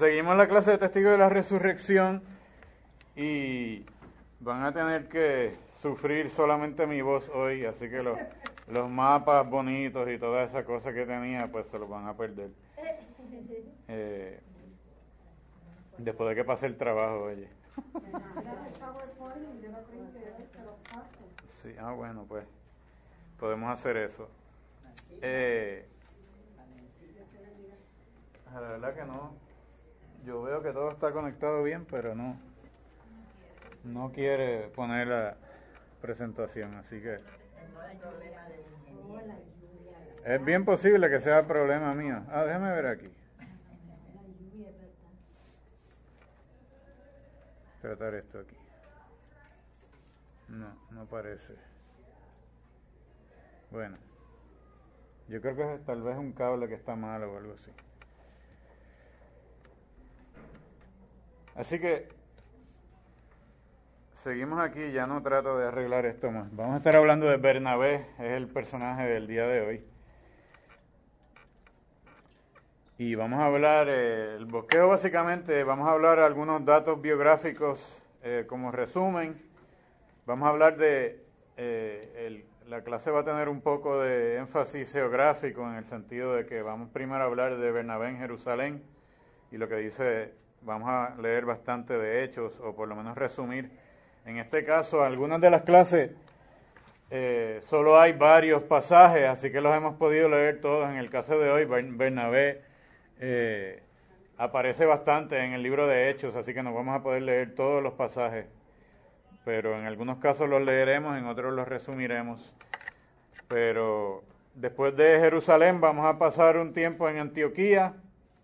Seguimos la clase de testigos de la resurrección y van a tener que sufrir solamente mi voz hoy, así que los mapas bonitos y toda esa cosa que tenía, pues se los van a perder. Después de que pase el trabajo, oye. Sí, bueno, pues podemos hacer eso. La verdad que no. Yo veo que todo está conectado bien, pero no quiere poner la presentación, así que es bien posible que sea problema mío. Déjame ver aquí. Tratar esto aquí. No parece. Bueno, yo creo que es tal vez un cable que está malo o algo así. Así que seguimos aquí, ya no trato de arreglar esto más. Vamos a estar hablando de Bernabé, es el personaje del día de hoy. Y vamos a hablar, el bosqueo básicamente, vamos a hablar algunos datos biográficos como resumen. Vamos a hablar la clase va a tener un poco de énfasis geográfico en el sentido de que vamos primero a hablar de Bernabé en Jerusalén y lo que dice, vamos a leer bastante de Hechos o por lo menos resumir. En este caso, algunas de las clases solo hay varios pasajes, así que los hemos podido leer todos. En el caso de hoy, Bernabé aparece bastante en el libro de Hechos, así que no vamos a poder leer todos los pasajes, pero en algunos casos los leeremos, en otros los resumiremos. Pero después de Jerusalén vamos a pasar un tiempo en Antioquía.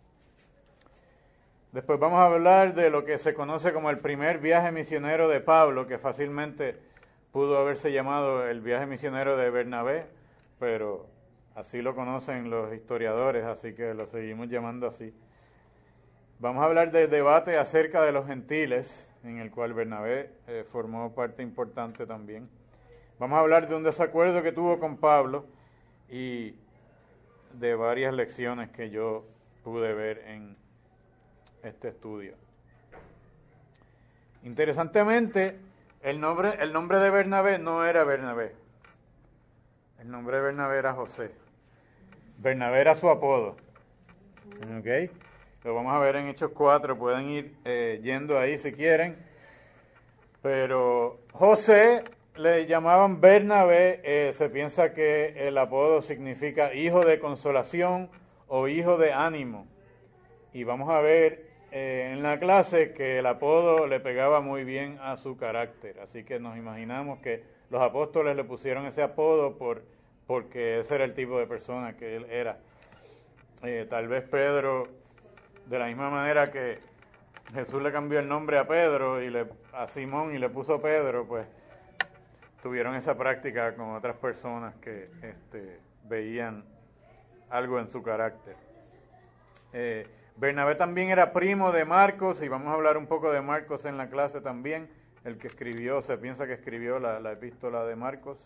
Después vamos a hablar de lo que se conoce como el primer viaje misionero de Pablo, que fácilmente pudo haberse llamado el viaje misionero de Bernabé, pero así lo conocen los historiadores, así que lo seguimos llamando así. Vamos a hablar del debate acerca de los gentiles, en el cual Bernabé formó parte importante también. Vamos a hablar de un desacuerdo que tuvo con Pablo y de varias lecciones que yo pude ver en este estudio. Interesantemente, el nombre de Bernabé no era Bernabé. El nombre de Bernabé era José. Bernabé era su apodo. ¿Ok? Lo vamos a ver en Hechos 4, pueden ir yendo ahí si quieren. Pero José le llamaban Bernabé, se piensa que el apodo significa hijo de consolación o hijo de ánimo. Y vamos a ver en la clase que el apodo le pegaba muy bien a su carácter. Así que nos imaginamos que los apóstoles le pusieron ese apodo porque ese era el tipo de persona que él era. Tal vez Pedro, de la misma manera que Jesús le cambió el nombre a Pedro a Simón y le puso Pedro, pues tuvieron esa práctica con otras personas que veían algo en su carácter. Bernabé también era primo de Marcos, y vamos a hablar un poco de Marcos en la clase también, el que escribió, se piensa que escribió la epístola de Marcos.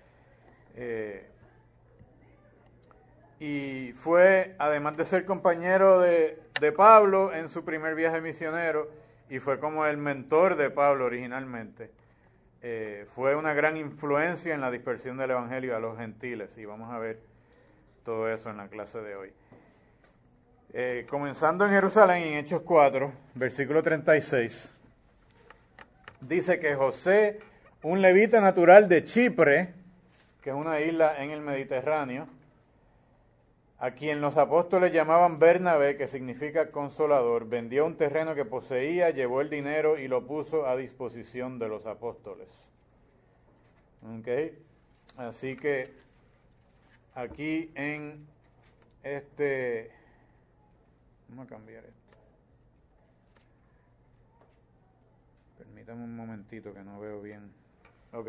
Y fue, además de ser compañero de Pablo en su primer viaje misionero, y fue como el mentor de Pablo originalmente, fue una gran influencia en la dispersión del evangelio a los gentiles, y vamos a ver todo eso en la clase de hoy. Comenzando en Jerusalén, en Hechos 4, versículo 36, dice que José, un levita natural de Chipre, que es una isla en el Mediterráneo, a quien los apóstoles llamaban Bernabé, que significa consolador, vendió un terreno que poseía, llevó el dinero y lo puso a disposición de los apóstoles. ¿Ok? Así que aquí en vamos a cambiar esto. Permítame un momentito que no veo bien. Ok.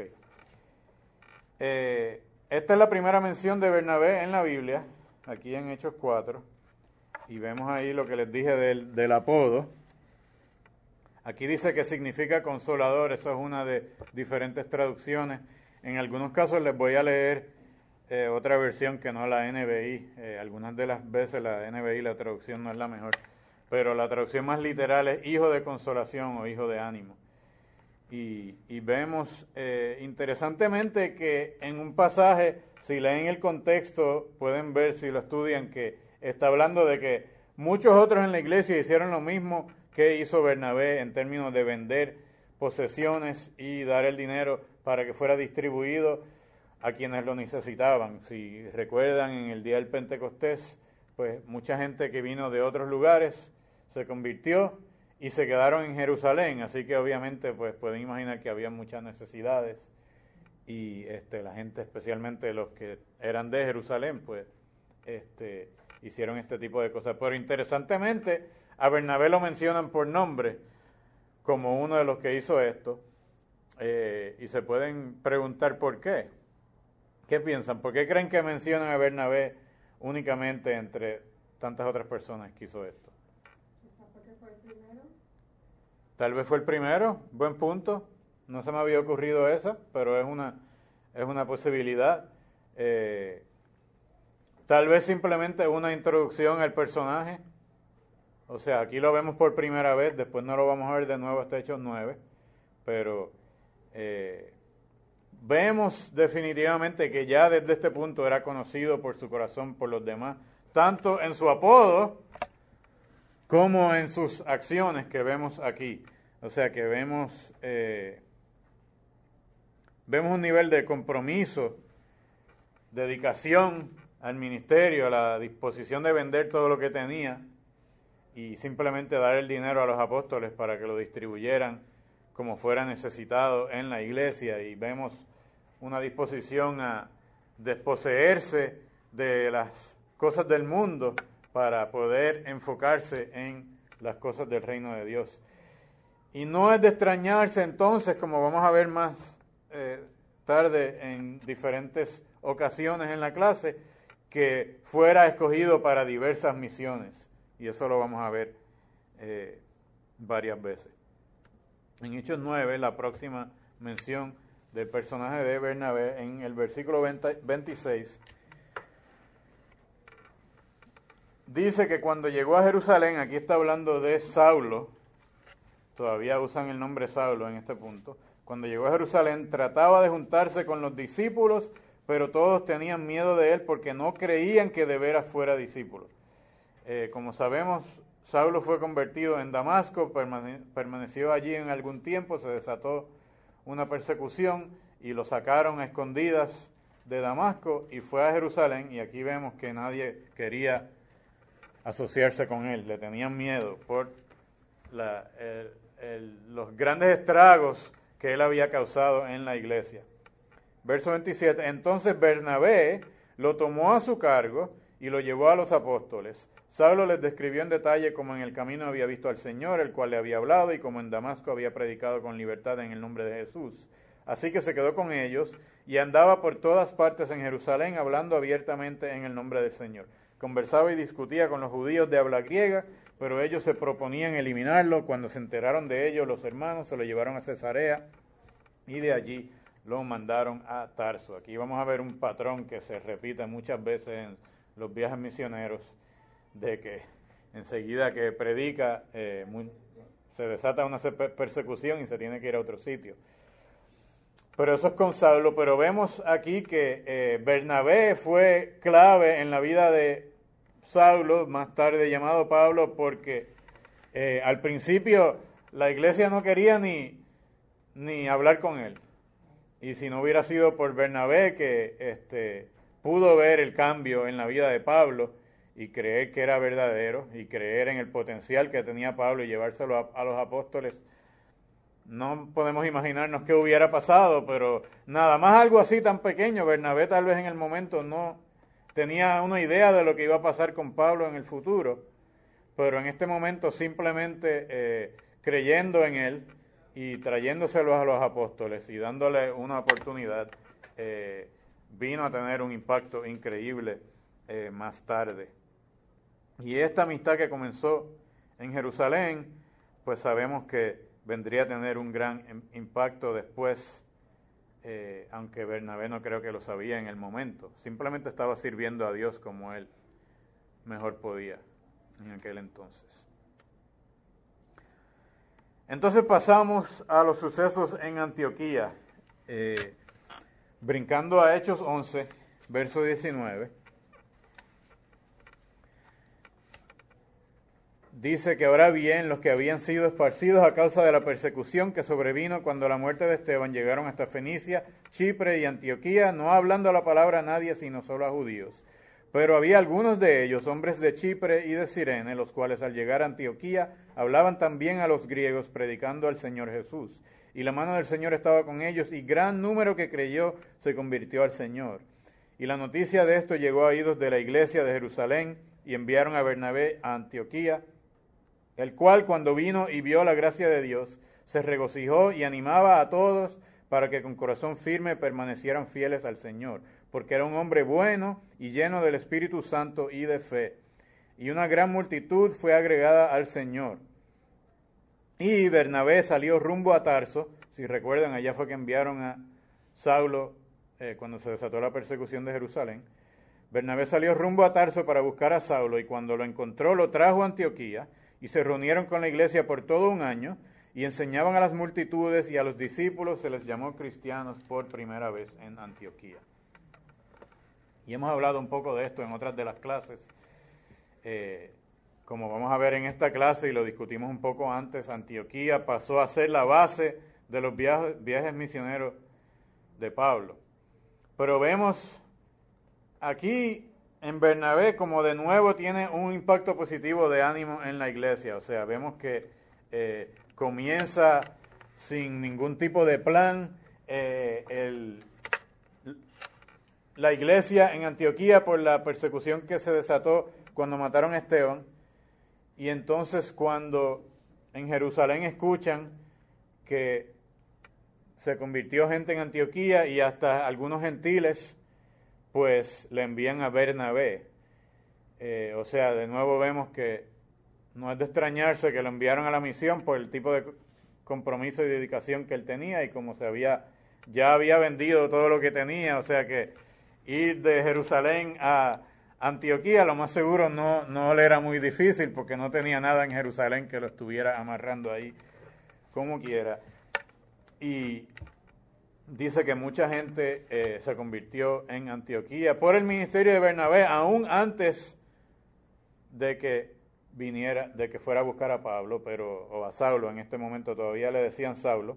Esta es la primera mención de Bernabé en la Biblia, aquí en Hechos 4, y vemos ahí lo que les dije del apodo. Aquí dice que significa consolador, eso es una de diferentes traducciones. En algunos casos les voy a leer otra versión que no la NBI. Algunas de las veces la NBI, la traducción no es la mejor, pero la traducción más literal es hijo de consolación o hijo de ánimo. Y vemos interesantemente que en un pasaje, si leen el contexto, pueden ver, si lo estudian, que está hablando de que muchos otros en la iglesia hicieron lo mismo que hizo Bernabé en términos de vender posesiones y dar el dinero para que fuera distribuido a quienes lo necesitaban. Si recuerdan, en el día del Pentecostés, pues mucha gente que vino de otros lugares se convirtió y se quedaron en Jerusalén, así que obviamente pues pueden imaginar que había muchas necesidades y la gente, especialmente los que eran de Jerusalén, pues hicieron este tipo de cosas. Pero interesantemente, a Bernabé lo mencionan por nombre como uno de los que hizo esto, y se pueden preguntar por qué. ¿Qué piensan? ¿Por qué creen que mencionan a Bernabé únicamente entre tantas otras personas que hizo esto? ¿Porque fue el primero? Tal vez fue el primero, buen punto. No se me había ocurrido esa, pero es una posibilidad. Tal vez simplemente una introducción al personaje. O sea, aquí lo vemos por primera vez, después no lo vamos a ver de nuevo hasta Hechos 9, pero vemos definitivamente que ya desde este punto era conocido por su corazón por los demás, tanto en su apodo como en sus acciones que vemos aquí. O sea que vemos un nivel de compromiso, dedicación al ministerio, a la disposición de vender todo lo que tenía y simplemente dar el dinero a los apóstoles para que lo distribuyeran como fuera necesitado en la iglesia. Y vemos una disposición a desposeerse de las cosas del mundo para poder enfocarse en las cosas del reino de Dios. Y no es de extrañarse entonces, como vamos a ver más tarde en diferentes ocasiones en la clase, que fuera escogido para diversas misiones. Y eso lo vamos a ver varias veces. En Hechos 9, la próxima mención del personaje de Bernabé, en el versículo 26, dice que cuando llegó a Jerusalén, aquí está hablando de Saulo, todavía usan el nombre Saulo en este punto, cuando llegó a Jerusalén trataba de juntarse con los discípulos, pero todos tenían miedo de él porque no creían que de veras fuera discípulo. Como sabemos, Saulo fue convertido en Damasco, permaneció allí en algún tiempo, se desató una persecución y lo sacaron a escondidas de Damasco y fue a Jerusalén, y aquí vemos que nadie quería asociarse con él, le tenían miedo por los grandes estragos que él había causado en la iglesia. Verso 27, entonces Bernabé lo tomó a su cargo y lo llevó a los apóstoles. Saulo les describió en detalle cómo en el camino había visto al Señor, el cual le había hablado, y cómo en Damasco había predicado con libertad en el nombre de Jesús. Así que se quedó con ellos y andaba por todas partes en Jerusalén, hablando abiertamente en el nombre del Señor. Conversaba y discutía con los judíos de habla griega, pero ellos se proponían eliminarlo. Cuando se enteraron de ello, los hermanos se lo llevaron a Cesarea y de allí lo mandaron a Tarso. Aquí vamos a ver un patrón que se repite muchas veces en los viajes misioneros, de que enseguida que predica se desata una persecución y se tiene que ir a otro sitio. Pero eso es con Saulo. Pero vemos aquí que Bernabé fue clave en la vida de Saulo, más tarde llamado Pablo, porque al principio la iglesia no quería ni hablar con él. Y si no hubiera sido por Bernabé, que pudo ver el cambio en la vida de Pablo y creer que era verdadero y creer en el potencial que tenía Pablo y llevárselo a los apóstoles, no podemos imaginarnos qué hubiera pasado, pero nada más algo así tan pequeño. Bernabé tal vez en el momento no tenía una idea de lo que iba a pasar con Pablo en el futuro, pero en este momento simplemente creyendo en él y trayéndoselos a los apóstoles y dándole una oportunidad, vino a tener un impacto increíble más tarde. Y esta amistad que comenzó en Jerusalén, pues sabemos que vendría a tener un gran impacto después, aunque Bernabé no creo que lo sabía en el momento. Simplemente estaba sirviendo a Dios como él mejor podía en aquel entonces. Entonces pasamos a los sucesos en Antioquía, brincando a Hechos 11, verso 19. Dice que ahora bien, los que habían sido esparcidos a causa de la persecución que sobrevino cuando la muerte de Esteban llegaron hasta Fenicia, Chipre y Antioquía, no hablando la palabra a nadie sino solo a judíos. Pero había algunos de ellos, hombres de Chipre y de Cirene, los cuales al llegar a Antioquía hablaban también a los griegos, predicando al Señor Jesús. Y la mano del Señor estaba con ellos, y gran número que creyó se convirtió al Señor. Y la noticia de esto llegó a oídos de la iglesia de Jerusalén, y enviaron a Bernabé a Antioquía, el cual cuando vino y vio la gracia de Dios, se regocijó y animaba a todos para que con corazón firme permanecieran fieles al Señor, porque era un hombre bueno y lleno del Espíritu Santo y de fe. Y una gran multitud fue agregada al Señor. Y Bernabé salió rumbo a Tarso. Si recuerdan, allá fue que enviaron a Saulo cuando se desató la persecución de Jerusalén. Bernabé salió rumbo a Tarso para buscar a Saulo, y cuando lo encontró lo trajo a Antioquía, y se reunieron con la iglesia por todo un año, y enseñaban a las multitudes, y a los discípulos se les llamó cristianos por primera vez en Antioquía. Y hemos hablado un poco de esto en otras de las clases. Como vamos a ver en esta clase, y lo discutimos un poco antes, Antioquía pasó a ser la base de los viajes misioneros de Pablo. Pero vemos aquí en Bernabé como de nuevo tiene un impacto positivo de ánimo en la iglesia. O sea, vemos que comienza sin ningún tipo de plan la iglesia en Antioquía por la persecución que se desató cuando mataron a Esteban. Y entonces cuando en Jerusalén escuchan que se convirtió gente en Antioquía y hasta algunos gentiles, pues le envían a Bernabé. O sea, de nuevo vemos que no es de extrañarse que lo enviaron a la misión por el tipo de compromiso y dedicación que él tenía, y como ya había vendido todo lo que tenía. O sea que ir de Jerusalén a Antioquía lo más seguro no le era muy difícil, porque no tenía nada en Jerusalén que lo estuviera amarrando ahí como quiera. Y dice que mucha gente se convirtió en Antioquía por el ministerio de Bernabé, aún antes de que fuera a buscar a Pablo, o a Saulo. En este momento todavía le decían Saulo.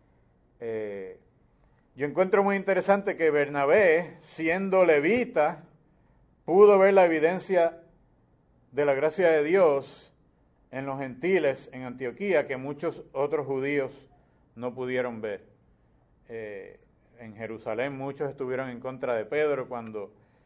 Yo encuentro muy interesante que Bernabé, siendo levita, pudo ver la evidencia de la gracia de Dios en los gentiles en Antioquía que muchos otros judíos no pudieron ver. En Jerusalén muchos estuvieron en contra de Pedro cuando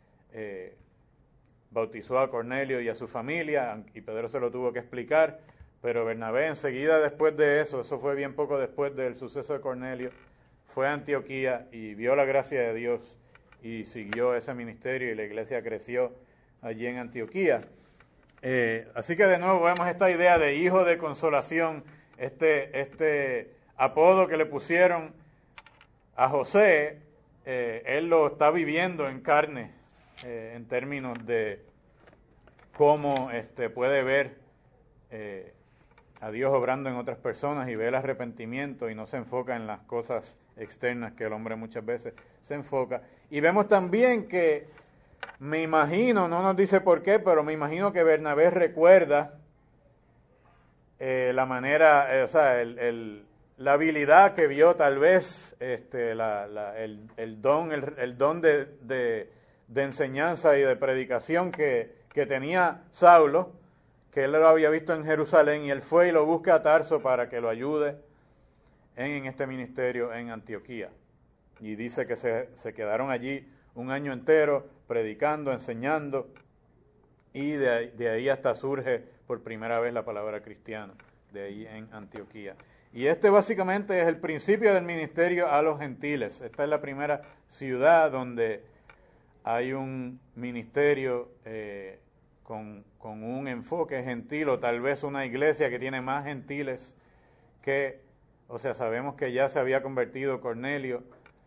bautizó a Cornelio y a su familia, y Pedro se lo tuvo que explicar, pero Bernabé enseguida después de eso fue bien poco después del suceso de Cornelio, fue a Antioquía y vio la gracia de Dios y siguió ese ministerio, y la iglesia creció allí en Antioquía. Así que de nuevo vemos esta idea de hijo de consolación, este apodo que le pusieron a José, él lo está viviendo en carne, en términos de cómo puede ver a Dios obrando en otras personas y ve el arrepentimiento y no se enfoca en las cosas externas que el hombre muchas veces se enfoca. Y vemos también que, me imagino, no nos dice por qué, pero me imagino que Bernabé recuerda la manera, la habilidad que vio tal vez, el don de enseñanza y de predicación que tenía Saulo, que él lo había visto en Jerusalén, y él fue y lo busca a Tarso para que lo ayude en este ministerio en Antioquía. Y dice que se quedaron allí un año entero predicando, enseñando, y de ahí hasta surge por primera vez la palabra cristiana, de ahí en Antioquía. Y básicamente es el principio del ministerio a los gentiles. Esta es la primera ciudad donde hay un ministerio con un enfoque gentil, o tal vez una iglesia que tiene más gentiles sabemos que ya se había convertido Cornelio,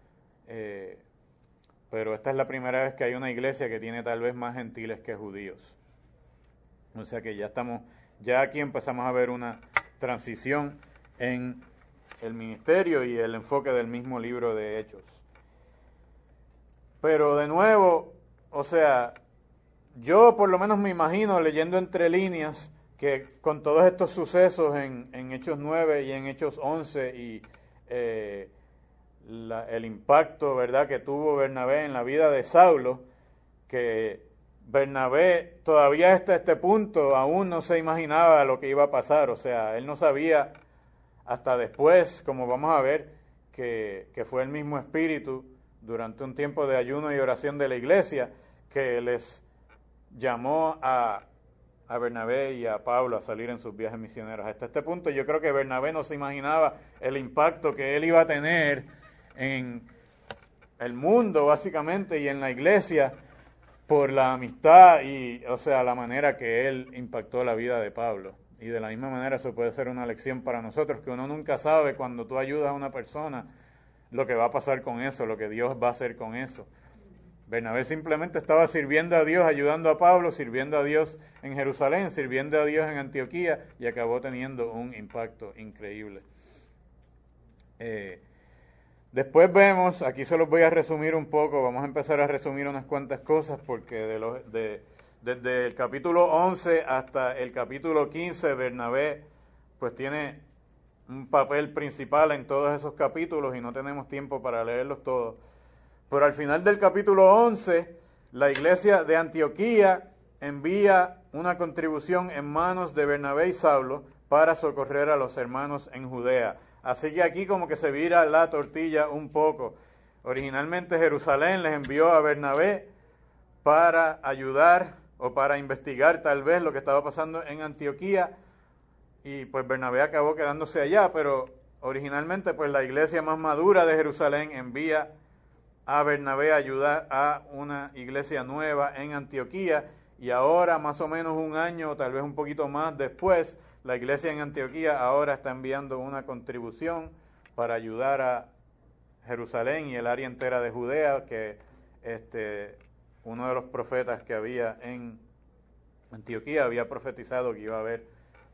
pero esta es la primera vez que hay una iglesia que tiene tal vez más gentiles que judíos. O sea que ya aquí empezamos a ver una transición en el ministerio y el enfoque del mismo libro de Hechos. Pero de nuevo, o sea, yo por lo menos me imagino leyendo entre líneas que con todos estos sucesos en Hechos 9 y en Hechos 11 y el impacto, ¿verdad?, que tuvo Bernabé en la vida de Saulo, que Bernabé todavía hasta este punto aún no se imaginaba lo que iba a pasar, o sea, él no sabía hasta después, como vamos a ver, que fue el mismo Espíritu durante un tiempo de ayuno y oración de la iglesia que les llamó a Bernabé y a Pablo a salir en sus viajes misioneros. Hasta este punto yo creo que Bernabé no se imaginaba el impacto que él iba a tener en el mundo básicamente y en la iglesia por la amistad y, o sea, la manera que él impactó la vida de Pablo. Y de la misma manera eso puede ser una lección para nosotros, que uno nunca sabe cuando tú ayudas a una persona lo que va a pasar con eso, lo que Dios va a hacer con eso. Bernabé simplemente estaba sirviendo a Dios, ayudando a Pablo, sirviendo a Dios en Jerusalén, sirviendo a Dios en Antioquía, y acabó teniendo un impacto increíble. Después vemos, aquí se los voy a resumir un poco, vamos a empezar a resumir unas cuantas cosas, porque desde el capítulo 11 hasta el capítulo 15, Bernabé pues tiene un papel principal en todos esos capítulos y no tenemos tiempo para leerlos todos. Pero al final del capítulo 11, la iglesia de Antioquía envía una contribución en manos de Bernabé y Saulo para socorrer a los hermanos en Judea. Así que aquí como que se vira la tortilla un poco. Originalmente Jerusalén les envió a Bernabé para ayudar o para investigar tal vez lo que estaba pasando en Antioquía, y pues Bernabé acabó quedándose allá, pero originalmente pues la iglesia más madura de Jerusalén envía a Bernabé a ayudar a una iglesia nueva en Antioquía, y ahora más o menos un año o tal vez un poquito más después, la iglesia en Antioquía ahora está enviando una contribución para ayudar a Jerusalén y el área entera de Judea, que uno de los profetas que había en Antioquía había profetizado que iba a haber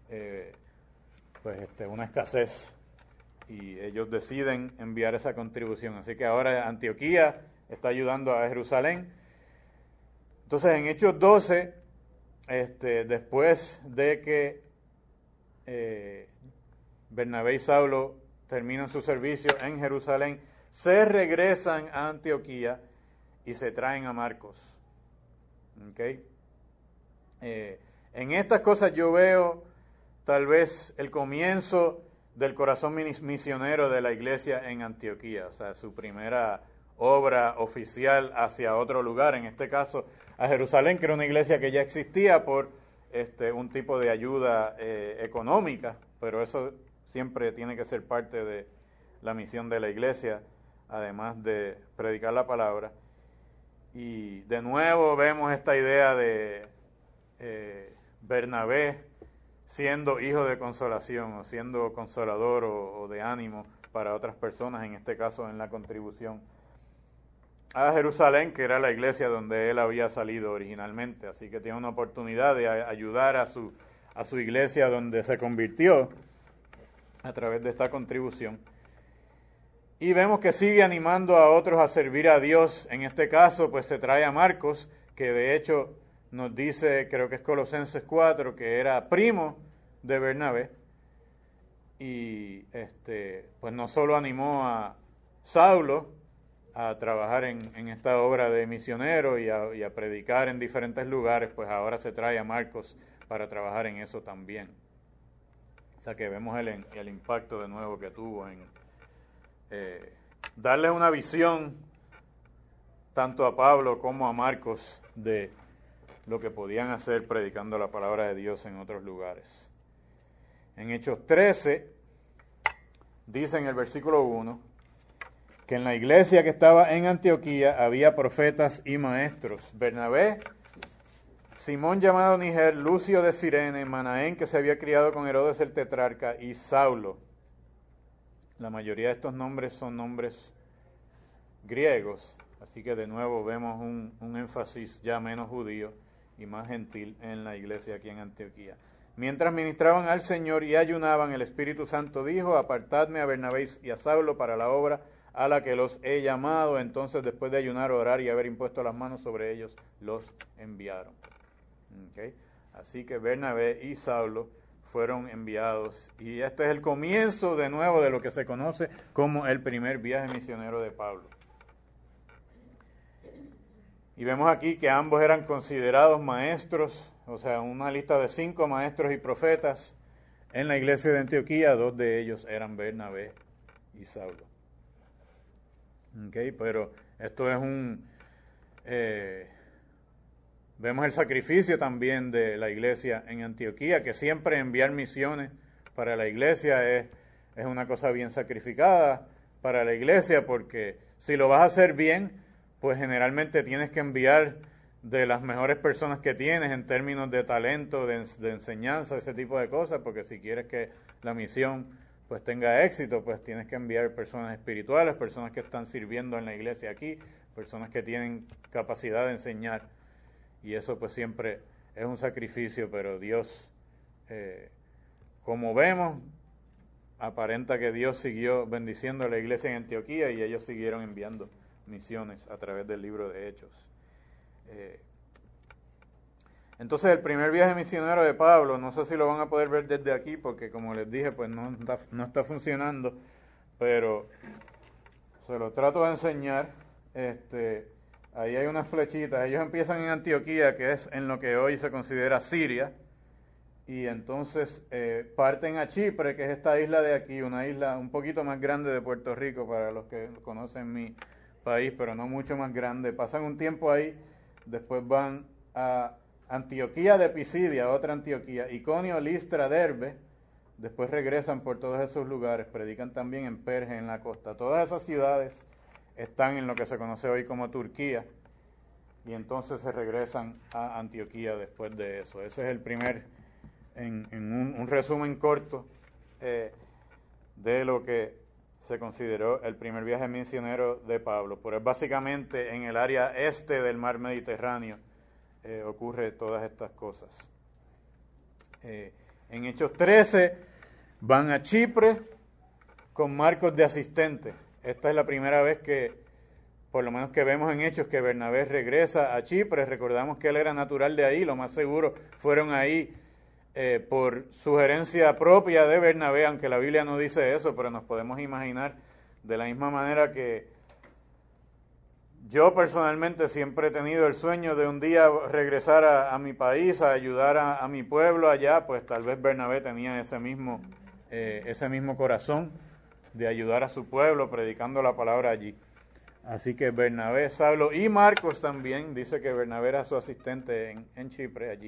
una escasez, y ellos deciden enviar esa contribución. Así que ahora Antioquía está ayudando a Jerusalén. Entonces en Hechos 12, después de que Bernabé y Saulo terminan su servicio en Jerusalén, se regresan a Antioquía y se traen a Marcos. ¿Okay? En estas cosas yo veo tal vez el comienzo del corazón misionero de la iglesia en Antioquía, o sea, su primera obra oficial hacia otro lugar, en este caso a Jerusalén, que era una iglesia que ya existía por un tipo de ayuda económica, pero eso siempre tiene que ser parte de la misión de la iglesia, además de predicar la palabra. Y de nuevo vemos esta idea de Bernabé siendo hijo de consolación, o siendo consolador o de ánimo para otras personas, en este caso en la contribución a Jerusalén, que era la iglesia donde él había salido originalmente. Así que tiene una oportunidad de ayudar a su iglesia donde se convirtió a través de esta contribución. Y vemos que sigue animando a otros a servir a Dios. En este caso, pues se trae a Marcos, que de hecho nos dice, creo que es Colosenses 4, que era primo de Bernabé. Y pues no solo animó a Saulo a trabajar en esta obra de misionero y a predicar en diferentes lugares, pues ahora se trae a Marcos para trabajar en eso también. O sea que vemos el impacto de nuevo que tuvo en darles una visión tanto a Pablo como a Marcos de lo que podían hacer predicando la palabra de Dios en otros lugares. En Hechos 13 dice en el versículo 1 que en la iglesia que estaba en Antioquía había profetas y maestros: Bernabé, Simón llamado Niger, Lucio de Cirene, Manaén, que se había criado con Herodes el tetrarca, y Saulo. La mayoría de estos nombres son nombres griegos, así que de nuevo vemos un énfasis ya menos judío y más gentil en la iglesia aquí en Antioquía. Mientras ministraban al Señor y ayunaban, el Espíritu Santo dijo, apartadme a Bernabé y a Saulo para la obra a la que los he llamado. Entonces, después de ayunar, orar y haber impuesto las manos sobre ellos, los enviaron. Okay. Así que Bernabé y Saulo fueron enviados. Y este es el comienzo de nuevo de lo que se conoce como el primer viaje misionero de Pablo. Y vemos aquí que ambos eran considerados maestros, o sea, una lista de 5 maestros y profetas en la iglesia de Antioquía. 2 de ellos eran Bernabé y Saulo. Okay, pero esto es vemos el sacrificio también de la iglesia en Antioquía, que siempre enviar misiones para la iglesia es una cosa bien sacrificada para la iglesia, porque si lo vas a hacer bien, pues generalmente tienes que enviar de las mejores personas que tienes en términos de talento, de enseñanza, ese tipo de cosas, porque si quieres que la misión pues tenga éxito, pues tienes que enviar personas espirituales, personas que están sirviendo en la iglesia aquí, personas que tienen capacidad de enseñar, y eso pues siempre es un sacrificio, pero Dios, como vemos, aparenta que Dios siguió bendiciendo a la iglesia en Antioquía y ellos siguieron enviando misiones a través del libro de Hechos. Entonces el primer viaje misionero de Pablo, no sé si lo van a poder ver desde aquí porque como les dije pues no está funcionando, pero se lo trato de enseñar. Ahí hay unas flechitas. Ellos empiezan en Antioquía, que es en lo que hoy se considera Siria, y entonces parten a Chipre, que es esta isla de aquí, una isla un poquito más grande de Puerto Rico para los que conocen mi país, pero no mucho más grande. Pasan un tiempo ahí, después van a Antioquía de Pisidia, otra Antioquía, Iconio, Listra, Derbe, después regresan por todos esos lugares, predican también en Perge, en la costa. Todas esas ciudades están en lo que se conoce hoy como Turquía, y entonces se regresan a Antioquía después de eso. Ese es el primer, en un resumen corto, de lo que se consideró el primer viaje misionero de Pablo. Pero es básicamente en el área este del mar Mediterráneo ocurre todas estas cosas. En Hechos 13 van a Chipre con Marcos de asistente. Esta es la primera vez que, por lo menos que vemos en Hechos, que Bernabé regresa a Chipre. Recordamos que él era natural de ahí, lo más seguro fueron ahí por sugerencia propia de Bernabé, aunque la Biblia no dice eso, pero nos podemos imaginar de la misma manera que yo personalmente siempre he tenido el sueño de un día regresar a mi país, a ayudar a mi pueblo allá, pues tal vez Bernabé tenía ese mismo corazón de ayudar a su pueblo predicando la palabra allí. Así que Bernabé, Saulo y Marcos también, dice que Bernabé era su asistente en Chipre allí,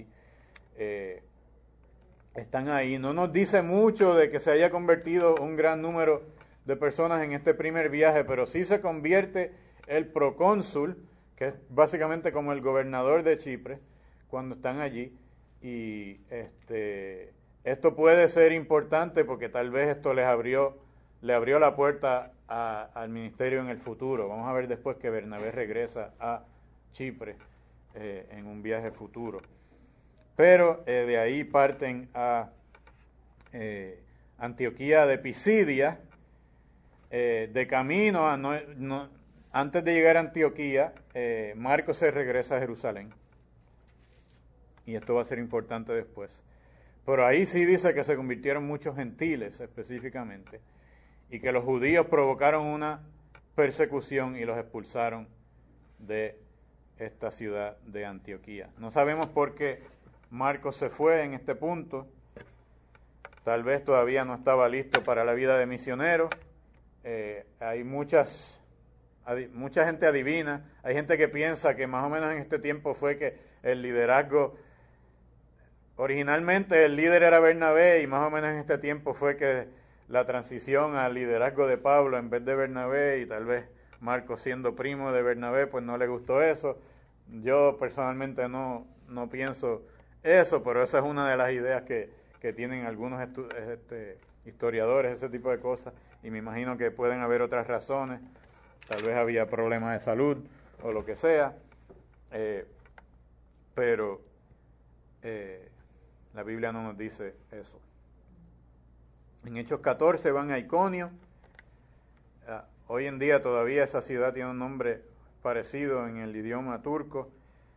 están ahí. No nos dice mucho de que se haya convertido un gran número de personas en este primer viaje, pero sí se convierte el procónsul, que es básicamente como el gobernador de Chipre, cuando están allí, y esto puede ser importante porque tal vez esto le abrió la puerta al ministerio en el futuro. Vamos a ver después que Bernabé regresa a Chipre en un viaje futuro. Pero de ahí parten a Antioquía de Pisidia, de camino, antes de llegar a Antioquía, Marcos se regresa a Jerusalén. Y esto va a ser importante después. Pero ahí sí dice que se convirtieron muchos gentiles específicamente, y que los judíos provocaron una persecución y los expulsaron de esta ciudad de Antioquía. No sabemos por qué Marcos se fue en este punto. Tal vez todavía no estaba listo para la vida de misionero. Hay mucha gente adivina. Hay gente que piensa que más o menos en este tiempo fue que el liderazgo, originalmente el líder era Bernabé, y más o menos en este tiempo fue que la transición al liderazgo de Pablo en vez de Bernabé, y tal vez Marcos, siendo primo de Bernabé, pues no le gustó eso. Yo personalmente no pienso eso, pero esa es una de las ideas que tienen algunos historiadores, ese tipo de cosas, y me imagino que pueden haber otras razones. Tal vez había problemas de salud o lo que sea, pero La Biblia no nos dice eso. En Hechos 14 van a Iconio. Hoy en día todavía esa ciudad tiene un nombre parecido en el idioma turco.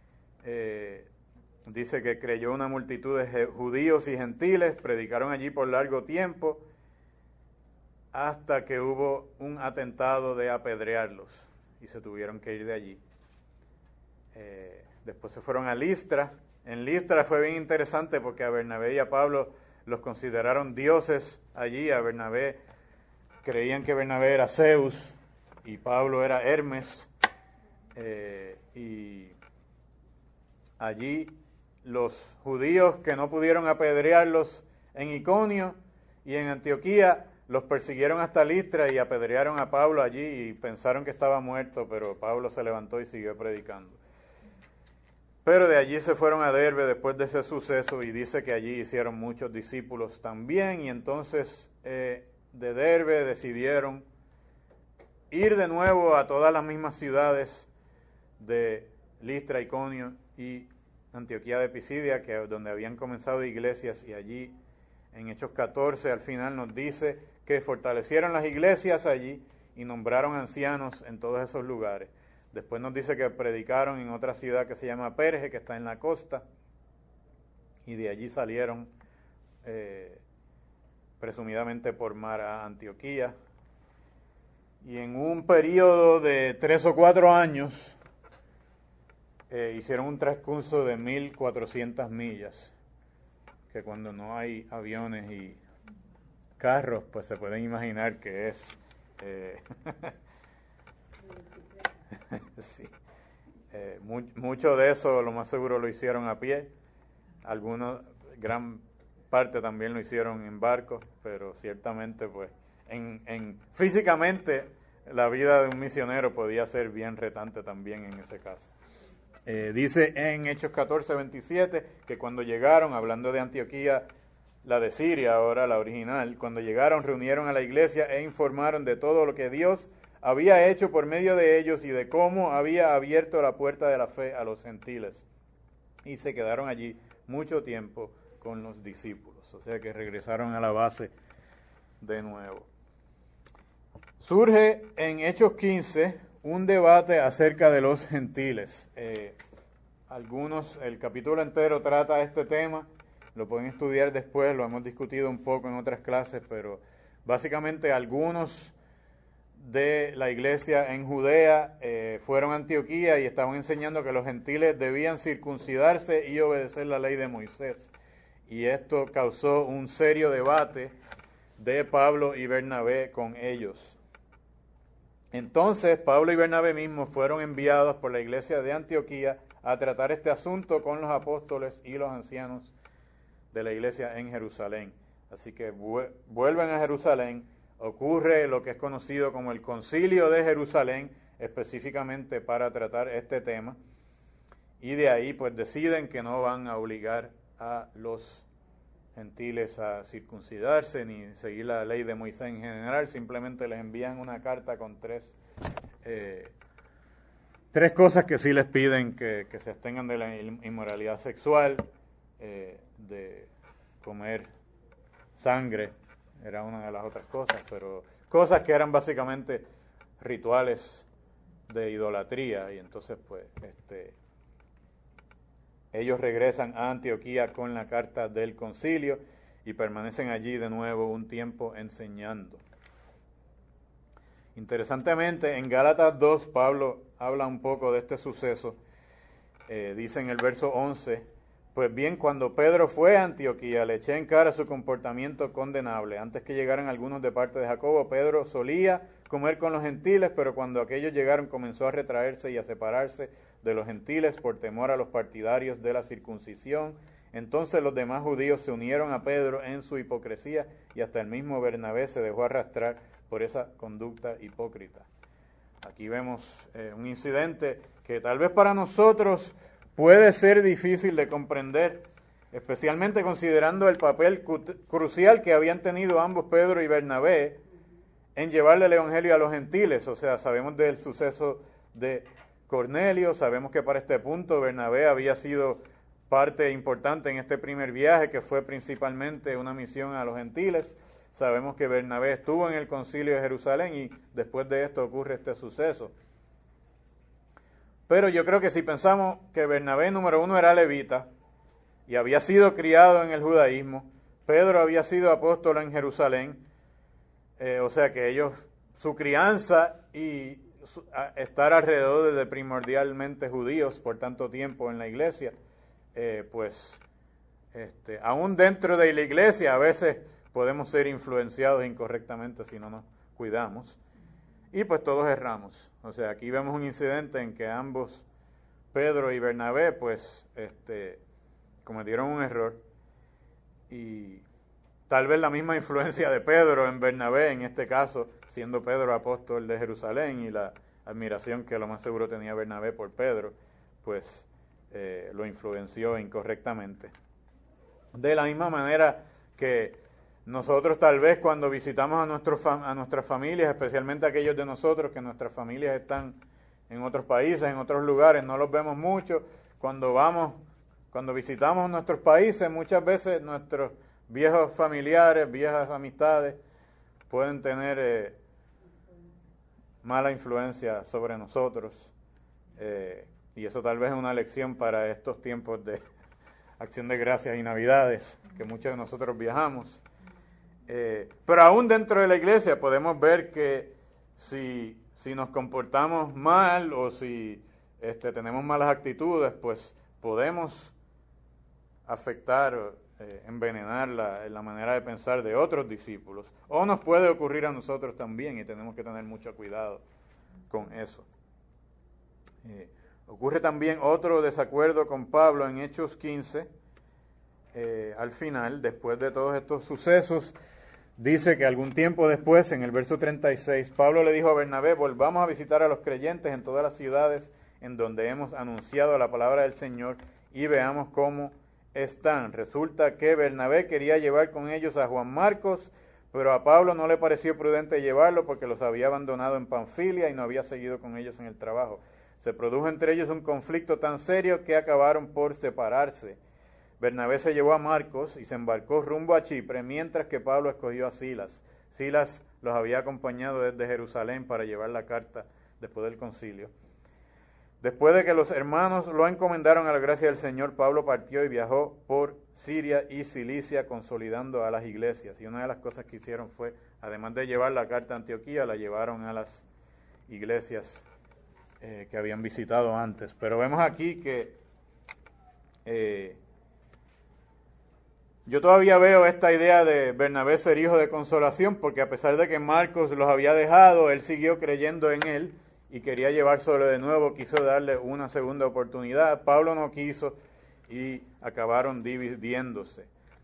Dice que creyó una multitud de judíos y gentiles, predicaron allí por largo tiempo, hasta que hubo un atentado de apedrearlos y se tuvieron que ir de allí. Después se fueron a Listra. En Listra fue bien interesante porque a Bernabé y a Pablo los consideraron dioses allí. A Bernabé creían que Bernabé era Zeus y Pablo era Hermes. Y allí los judíos que no pudieron apedrearlos en Iconio y en Antioquía los persiguieron hasta Listra y apedrearon a Pablo allí y pensaron que estaba muerto, pero Pablo se levantó y siguió predicando. Pero de allí se fueron a Derbe después de ese suceso y dice que allí hicieron muchos discípulos también, y entonces de Derbe decidieron ir de nuevo a todas las mismas ciudades de Listra, Iconio y Antioquía de Pisidia, que donde habían comenzado iglesias, y allí en Hechos 14 al final nos dice que fortalecieron las iglesias allí y nombraron ancianos en todos esos lugares. Después nos dice que predicaron en otra ciudad que se llama Perge, que está en la costa, y de allí salieron presumidamente por mar a Antioquía. Y en un periodo de 3 o 4 años hicieron un transcurso de 1.400 millas, que cuando no hay aviones y carros, pues se pueden imaginar que es... sí. Mucho de eso lo más seguro lo hicieron a pie, algunos, gran parte también lo hicieron en barcos, pero ciertamente pues físicamente la vida de un misionero podía ser bien retante también en ese caso. Dice en Hechos 14:27 que cuando llegaron, hablando de Antioquía, la de Siria ahora, la original, cuando llegaron reunieron a la iglesia e informaron de todo lo que Dios había hecho por medio de ellos y de cómo había abierto la puerta de la fe a los gentiles. Y se quedaron allí mucho tiempo con los discípulos, o sea que regresaron a la base de nuevo. Surge en Hechos 15 un debate acerca de los gentiles. El capítulo entero trata este tema, lo pueden estudiar después, lo hemos discutido un poco en otras clases, pero básicamente algunos de la iglesia en Judea fueron a Antioquía y estaban enseñando que los gentiles debían circuncidarse y obedecer la ley de Moisés. Y esto causó un serio debate de Pablo y Bernabé con ellos. Entonces Pablo y Bernabé mismos fueron enviados por la iglesia de Antioquía a tratar este asunto con los apóstoles y los ancianos de la iglesia en Jerusalén. Así que vuelven a Jerusalén, ocurre lo que es conocido como el Concilio de Jerusalén, específicamente para tratar este tema, y de ahí pues deciden que no van a obligar a los gentiles a circuncidarse ni seguir la ley de Moisés en general, simplemente les envían una carta con tres cosas que sí les piden: que se abstengan de la inmoralidad sexual, de comer sangre, era una de las otras cosas, pero cosas que eran básicamente rituales de idolatría. Y entonces pues ellos regresan a Antioquía con la carta del concilio y permanecen allí de nuevo un tiempo enseñando. Interesantemente, en Gálatas 2, Pablo habla un poco de este suceso. Dice en el verso 11: pues bien, cuando Pedro fue a Antioquía, le eché en cara su comportamiento condenable. Antes que llegaran algunos de parte de Jacobo, Pedro solía comer con los gentiles, pero cuando aquellos llegaron comenzó a retraerse y a separarse de los gentiles por temor a los partidarios de la circuncisión. Entonces los demás judíos se unieron a Pedro en su hipocresía y hasta el mismo Bernabé se dejó arrastrar por esa conducta hipócrita. Aquí vemos un incidente que tal vez para nosotros puede ser difícil de comprender, especialmente considerando el papel crucial que habían tenido ambos, Pedro y Bernabé, en llevarle el evangelio a los gentiles. O sea, sabemos del suceso de Cornelio, sabemos que para este punto Bernabé había sido parte importante en este primer viaje, que fue principalmente una misión a los gentiles. Sabemos que Bernabé estuvo en el concilio de Jerusalén y después de esto ocurre este suceso. Pero yo creo que si pensamos que Bernabé, número uno, era levita y había sido criado en el judaísmo, Pedro había sido apóstol en Jerusalén, o sea que ellos, su crianza y estar alrededor de primordialmente judíos por tanto tiempo en la iglesia, aún dentro de la iglesia a veces podemos ser influenciados incorrectamente si no nos cuidamos. Y pues todos erramos. O sea, aquí vemos un incidente en que ambos, Pedro y Bernabé, pues cometieron un error. Y tal vez la misma influencia de Pedro en Bernabé, en este caso, siendo Pedro apóstol de Jerusalén, y la admiración que lo más seguro tenía Bernabé por Pedro, pues lo influenció incorrectamente. De la misma manera que nosotros tal vez cuando visitamos a nuestras familias, especialmente aquellos de nosotros que nuestras familias están en otros países, en otros lugares, no los vemos mucho. Cuando visitamos nuestros países, muchas veces nuestros viejos familiares, viejas amistades, pueden tener mala influencia sobre nosotros. Y eso tal vez es una lección para estos tiempos de Acción de Gracias y Navidades, que muchos de nosotros viajamos. Pero aún dentro de la iglesia podemos ver que si nos comportamos mal o si tenemos malas actitudes, pues podemos afectar, envenenar la manera de pensar de otros discípulos. O nos puede ocurrir a nosotros también y tenemos que tener mucho cuidado con eso. Ocurre también otro desacuerdo con Pablo en Hechos 15. Al final, después de todos estos sucesos, dice que algún tiempo después, en el verso 36, Pablo le dijo a Bernabé: volvamos a visitar a los creyentes en todas las ciudades en donde hemos anunciado la palabra del Señor y veamos cómo están. Resulta que Bernabé quería llevar con ellos a Juan Marcos, pero a Pablo no le pareció prudente llevarlo porque los había abandonado en Panfilia y no había seguido con ellos en el trabajo. Se produjo entre ellos un conflicto tan serio que acabaron por separarse. Bernabé se llevó a Marcos y se embarcó rumbo a Chipre, mientras que Pablo escogió a Silas. Silas los había acompañado desde Jerusalén para llevar la carta después del concilio. Después de que los hermanos lo encomendaron a la gracia del Señor, Pablo partió y viajó por Siria y Cilicia, consolidando a las iglesias. Y una de las cosas que hicieron fue, además de llevar la carta a Antioquía, la llevaron a las iglesias que habían visitado antes. Pero vemos aquí que yo todavía veo esta idea de Bernabé ser hijo de consolación, porque a pesar de que Marcos los había dejado, él siguió creyendo en él y quería llevárselo de nuevo, quiso darle una segunda oportunidad. Pablo no quiso y acabaron dividiéndose.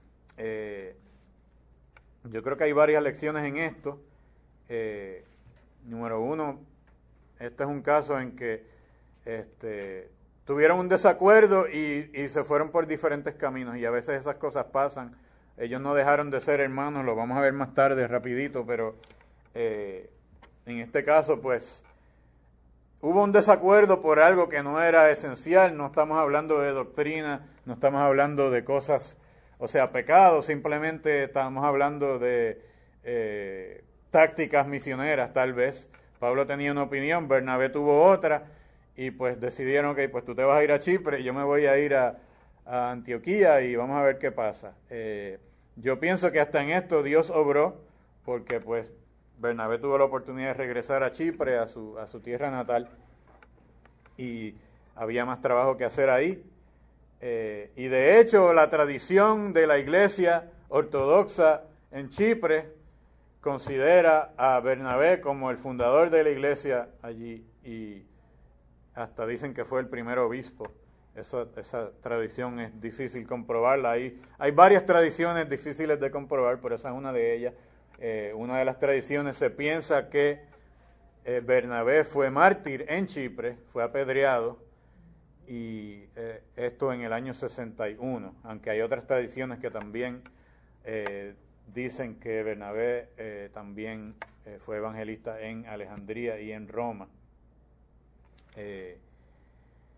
Yo creo que hay varias lecciones en esto. Número uno, este es un caso en que tuvieron un desacuerdo y se fueron por diferentes caminos, y a veces esas cosas pasan. Ellos no dejaron de ser hermanos, lo vamos a ver más tarde rapidito, pero en este caso pues hubo un desacuerdo por algo que no era esencial. No estamos hablando de doctrina, no estamos hablando de cosas, o sea, pecados, simplemente estamos hablando de tácticas misioneras tal vez. Pablo tenía una opinión, Bernabé tuvo otra, y pues decidieron que pues tú te vas a ir a Chipre y yo me voy a ir a Antioquía y vamos a ver qué pasa. Yo pienso que hasta en esto Dios obró, porque pues Bernabé tuvo la oportunidad de regresar a Chipre, a su tierra natal, y había más trabajo que hacer ahí. Y de hecho la tradición de la iglesia ortodoxa en Chipre considera a Bernabé como el fundador de la iglesia allí, y hasta dicen que fue el primer obispo. Esa tradición es difícil comprobarla. Hay varias tradiciones difíciles de comprobar, pero esa es una de ellas. Una de las tradiciones, se piensa que Bernabé fue mártir en Chipre, fue apedreado, y esto en el año 61, aunque hay otras tradiciones que también dicen que Bernabé también fue evangelista en Alejandría y en Roma.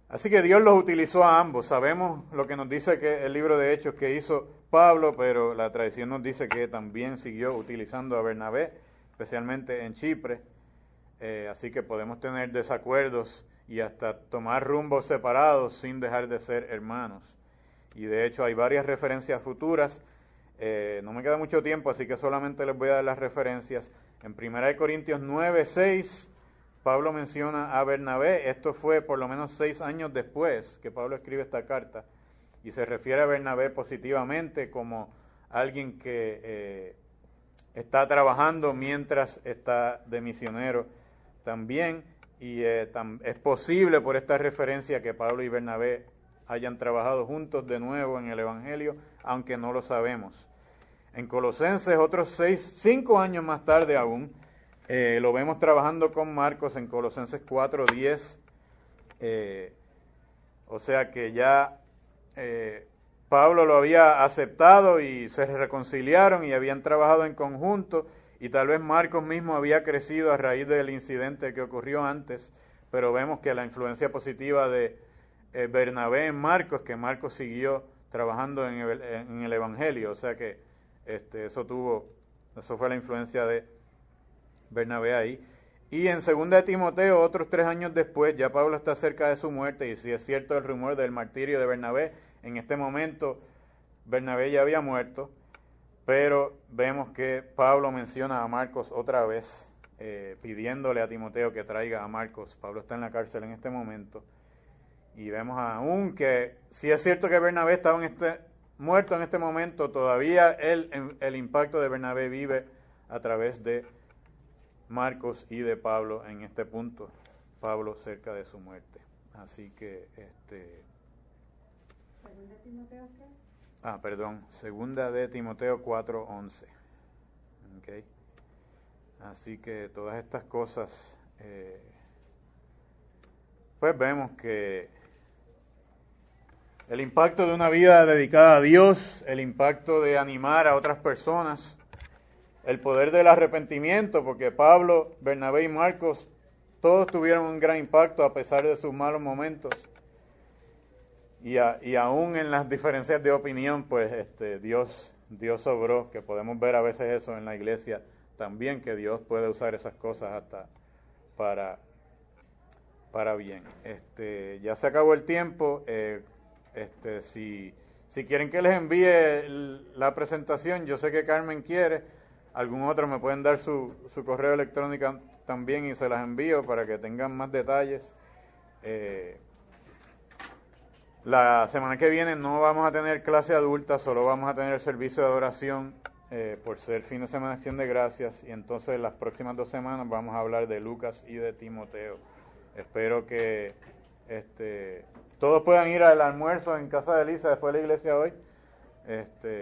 Así que Dios los utilizó a ambos. Sabemos lo que nos dice que el libro de Hechos que hizo Pablo, pero la tradición nos dice que también siguió utilizando a Bernabé, especialmente en Chipre. Así que podemos tener desacuerdos y hasta tomar rumbos separados sin dejar de ser hermanos. Y de hecho hay varias referencias futuras. No me queda mucho tiempo, así que solamente les voy a dar las referencias. En 1 Corintios 9:6, Pablo menciona a Bernabé. Esto fue por lo menos 6 años después que Pablo escribe esta carta. Y se refiere a Bernabé positivamente como alguien que está trabajando mientras está de misionero también. Y es posible por esta referencia que Pablo y Bernabé hayan trabajado juntos de nuevo en el Evangelio, aunque no lo sabemos. En Colosenses, otros 5 años más tarde aún, lo vemos trabajando con Marcos en Colosenses 4:10. O sea que ya Pablo lo había aceptado y se reconciliaron y habían trabajado en conjunto. Y tal vez Marcos mismo había crecido a raíz del incidente que ocurrió antes, pero vemos que la influencia positiva de Bernabé en Marcos, que Marcos siguió trabajando en el Evangelio, o sea que eso fue la influencia de Bernabé ahí. Y en 2 de Timoteo, otros 3 años después, ya Pablo está cerca de su muerte, y si es cierto el rumor del martirio de Bernabé, en este momento Bernabé ya había muerto, pero vemos que Pablo menciona a Marcos otra vez, pidiéndole a Timoteo que traiga a Marcos. Pablo está en la cárcel en este momento, y vemos aún que, si es cierto que Bernabé estaba muerto en este momento, todavía el impacto de Bernabé vive a través de Marcos y de Pablo en este punto, Pablo cerca de su muerte. Así que, ¿Segunda Timoteo qué? Segunda de Timoteo 4:11. Okay. Así que todas estas cosas, pues vemos que el impacto de una vida dedicada a Dios, el impacto de animar a otras personas, el poder del arrepentimiento, porque Pablo, Bernabé y Marcos, todos tuvieron un gran impacto a pesar de sus malos momentos. Y aún en las diferencias de opinión, pues Dios obró, que podemos ver a veces eso en la iglesia también, que Dios puede usar esas cosas hasta para bien. Ya se acabó el tiempo. Si quieren que les envíe la presentación, yo sé que Carmen quiere, algún otro me pueden dar su correo electrónico también y se las envío para que tengan más detalles. La semana que viene no vamos a tener clase adulta, solo vamos a tener el servicio de adoración por ser fin de semana de Acción de Gracias, y entonces las próximas 2 semanas vamos a hablar de Lucas y de Timoteo. Espero que todos puedan ir al almuerzo en casa de Elisa después de la iglesia hoy,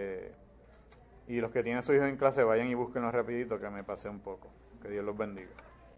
y los que tienen sus hijos en clase vayan y búsquenlos rapidito, que me pasé un poco. Que Dios los bendiga.